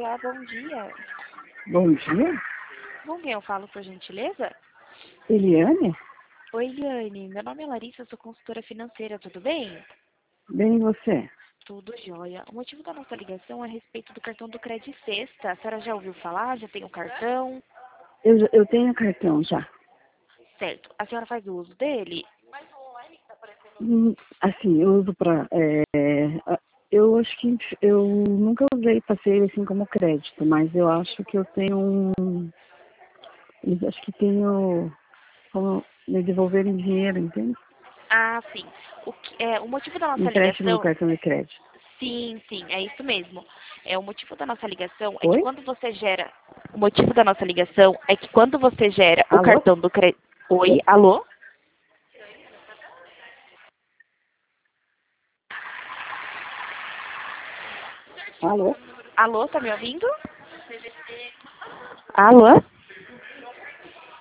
Olá, bom dia. Bom dia, Com quem eu falo, por gentileza? Eliane? Oi, Eliane. Meu nome é Larissa, eu sou consultora financeira, tudo bem? Bem, e você? Tudo jóia. O motivo da nossa ligação é a respeito do cartão do Credit Sexta. A senhora já ouviu falar? Já tem o cartão? Eu tenho cartão já. Certo. A senhora faz o uso dele? Assim, eu uso para... eu acho que eu nunca usei, passei assim como crédito, mas eu acho que eu tenho eu acho que tenho como me devolverem dinheiro, entende? Ah, sim. O motivo da nossa Empréstimo no ligação... cartão de crédito. Sim, sim, é isso mesmo. O motivo da nossa ligação é que Oi? quando você gera... O motivo da nossa ligação é que quando você gera o Alô? cartão do crédito... Oi, alô? Alô? Alô, tá me ouvindo? Alô?